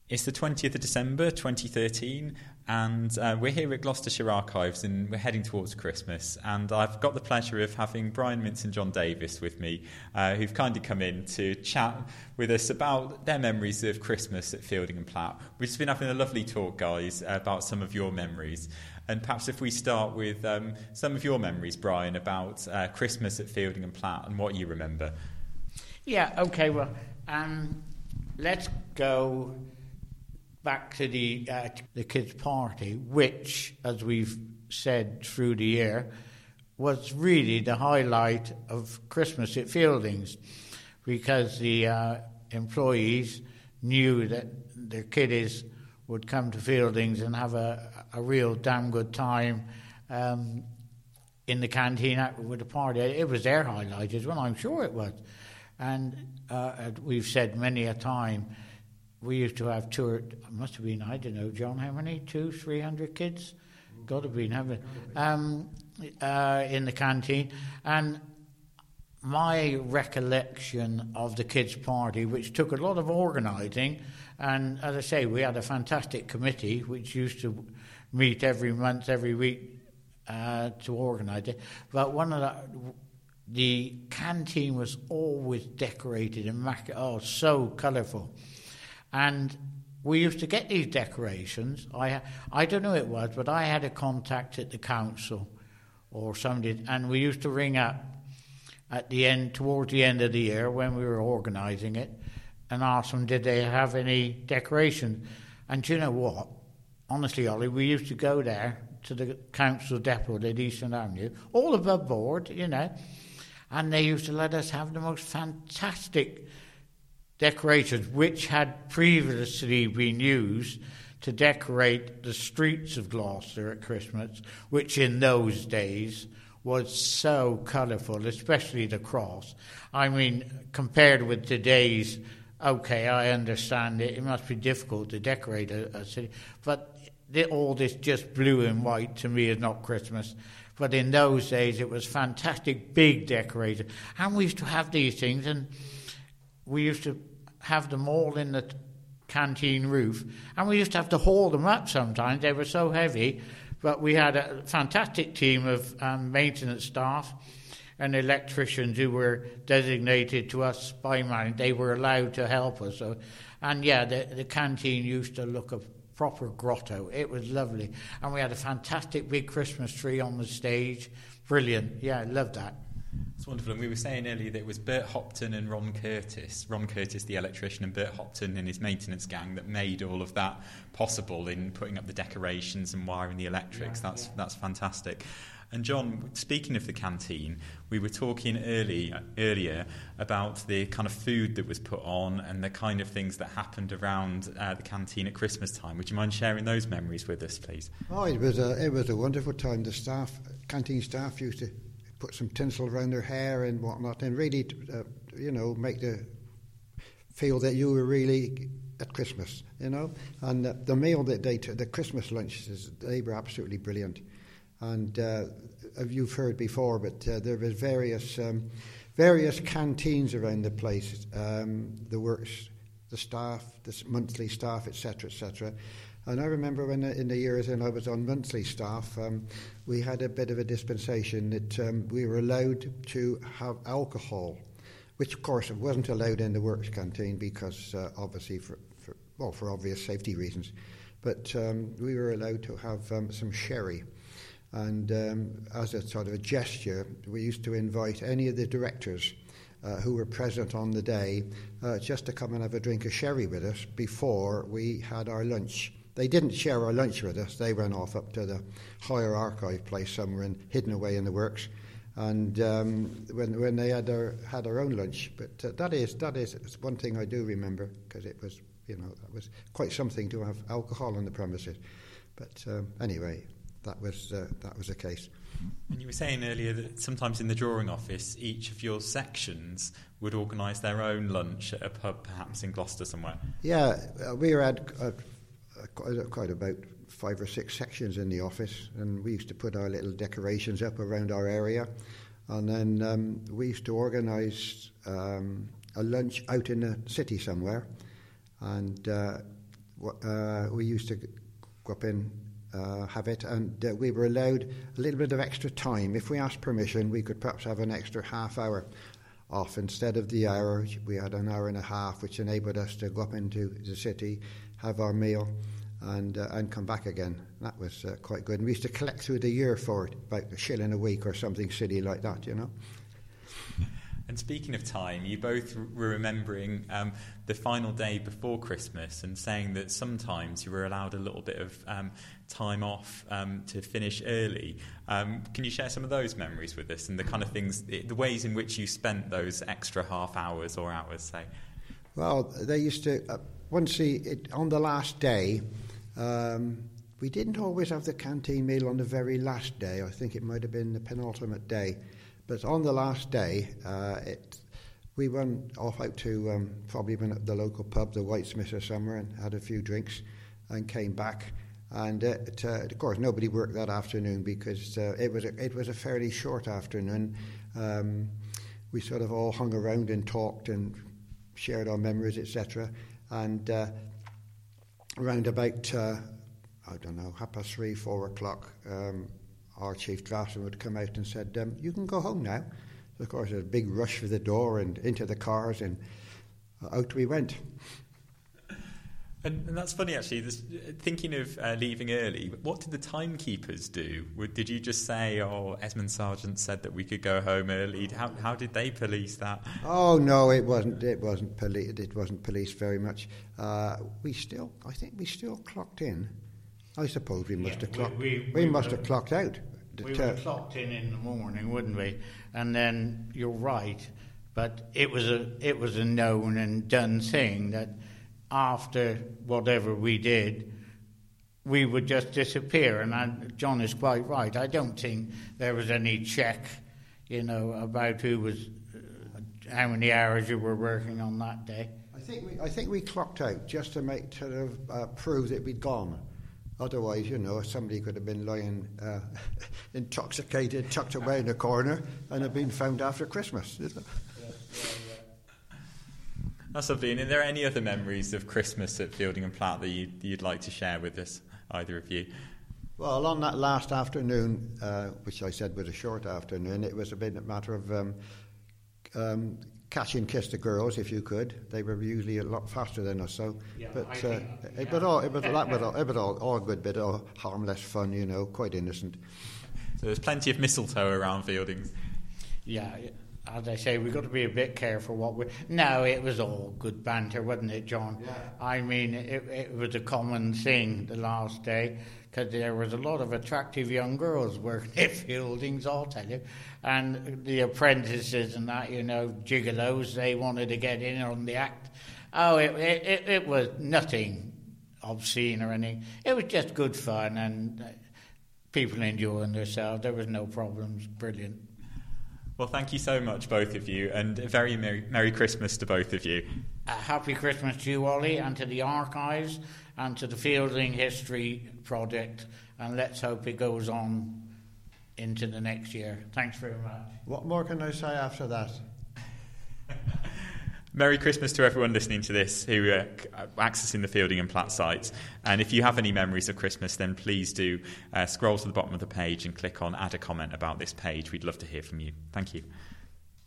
It's the 20th of December 2013, and we're here at Gloucestershire Archives, and we're heading towards Christmas. And I've got the pleasure of having Brian Mintz and John Davis with me, who've kindly come in to chat with us about their memories of Christmas at Fielding and Platt. We've just been having a lovely talk, guys, about some of your memories. And perhaps if we start with some of your memories, Brian, about Christmas at Fielding and Platt and what you remember. Yeah, okay, well, let's go back to the kids' party, which, as we've said through the year, was really the highlight of Christmas at Fieldings, because the employees knew that their kiddies would come to Fieldings and have a real damn good time in the canteen with the party. It was their highlight as well, I'm sure it was. And we've said many a time, we used to have must have been, I don't know, John, how many? 200-300 kids? Got to be, haven't in the canteen. And my recollection of the kids' party, which took a lot of organising, and as I say, we had a fantastic committee which used to meet every month, every week to organise it. But one of the canteen was always decorated and so colourful. And we used to get these decorations. I don't know who it was, but I had a contact at the council or somebody, and we used to ring up at the end, towards the end of the year when we were organising it, and ask them, did they have any decorations? And do you know what? Honestly, Ollie, we used to go there to the council depot at Eastern Avenue, all above board, and they used to let us have the most fantastic decorations, which had previously been used to decorate the streets of Gloucester at Christmas, which in those days was so colourful, especially the cross. I mean, compared with today's, okay, I understand it must be difficult to decorate a city, but all this just blue and white to me is not Christmas. But in those days it was fantastic, big decorated. And we used to have these things, and we used to have them all in the canteen roof, and we used to have to haul them up sometimes. They were so heavy, but we had a fantastic team of maintenance staff and electricians who were designated to us by man. They were allowed to help us. The canteen used to look a proper grotto. It was lovely. And we had a fantastic big Christmas tree on the stage. Brilliant. Yeah, I loved that. It's wonderful. And we were saying earlier that it was Bert Hopton and Ron Curtis, the electrician, and Bert Hopton and his maintenance gang that made all of that possible in putting up the decorations and wiring the electrics. That's fantastic. And John, speaking of the canteen, we were talking earlier about the kind of food that was put on and the kind of things that happened around the canteen at Christmas time. Would you mind sharing those memories with us, please? Oh, it was a wonderful time. The canteen staff used to put some tinsel around their hair and whatnot, and really, make the feel that you were really at Christmas, And the meal that the Christmas lunches, they were absolutely brilliant. And you've heard before, but there was various canteens around the place, the works, the staff, the monthly staff, etc., etc. And I remember when in the years when I was on monthly staff, we had a bit of a dispensation that we were allowed to have alcohol, which of course it wasn't allowed in the works canteen because obviously for obvious safety reasons. But we were allowed to have some sherry. And as a sort of a gesture, we used to invite any of the directors who were present on the day just to come and have a drink of sherry with us before we had our lunch. They didn't share our lunch with us. They went off up to the higher archive place somewhere and hidden away in the works. And when they had our own lunch, but that is one thing I do remember, because it was that was quite something to have alcohol on the premises. But anyway. That was the case. And you were saying earlier that sometimes in the drawing office, each of your sections would organise their own lunch at a pub, perhaps in Gloucester somewhere. Yeah, we had quite about 5 or 6 sections in the office, and we used to put our little decorations up around our area, and then we used to organise a lunch out in the city somewhere, and we used to go up and have it, and we were allowed a little bit of extra time. If we asked permission, we could perhaps have an extra half hour off. Instead of the hour, we had an hour and a half, which enabled us to go up into the city, have our meal, and come back again. That was quite good. And we used to collect through the year for it, about £1 a week or something silly like that, you know. And speaking of time, you both were remembering the final day before Christmas and saying that sometimes you were allowed a little bit of time off to finish early. Can you share some of those memories with us and the kind of things, the ways in which you spent those extra half hours or hours, say? Well, they used to, on the last day, we didn't always have the canteen meal on the very last day. I think it might have been the penultimate day. But on the last day, we went off out to probably went at the local pub, the Whitesmith or somewhere, and had a few drinks and came back. And of course, nobody worked that afternoon because it was a fairly short afternoon. We sort of all hung around and talked and shared our memories, etc. And around about, 3:30, 4 o'clock, our chief draftsman would come out and said, you can go home now. So of course, there was a big rush for the door and into the cars, and out we went. And that's funny, actually, thinking of leaving early, what did the timekeepers do? Did you just say, Esmond Sargent said that we could go home early? How did they police that? Oh, no, it wasn't policed very much. I think we still clocked in. I suppose we must have clocked. We must have clocked out. We were clocked in the morning, wouldn't we? And then you're right, but it was a known and done thing that after whatever we did, we would just disappear. And John is quite right. I don't think there was any check, about who was, how many hours you were working on that day. I think we clocked out just to prove that we'd gone. Otherwise, somebody could have been lying intoxicated, tucked away in a corner, and have been found after Christmas. That's lovely. And are there any other memories of Christmas at Fielding and Platt that you'd like to share with us, either of you? Well, on that last afternoon, which I said was a short afternoon, it was a matter of catch and kiss the girls if you could. They were usually a lot faster than us, so. Yeah, but it was all good bit of harmless fun, quite innocent. So there's plenty of mistletoe around Fieldings. Yeah. As I say, we've got to be a bit careful No, it was all good banter, wasn't it, John? Yeah. I mean, it was a common thing the last day, because there was a lot of attractive young girls working at Fieldings, I'll tell you. And the apprentices and that, gigolos, they wanted to get in on the act. Oh, it was nothing obscene or anything. It was just good fun and people enjoying themselves. There was no problems. Brilliant. Well, thank you so much, both of you, and a very Merry Christmas to both of you. Happy Christmas to you, Ollie, and to the archives, and to the Fielding History Project, and let's hope it goes on into the next year. Thanks very much. What more can I say after that? Merry Christmas to everyone listening to this who are accessing the Fielding and Platt sites. And if you have any memories of Christmas, then please do scroll to the bottom of the page and click on Add a Comment about this page. We'd love to hear from you. Thank you.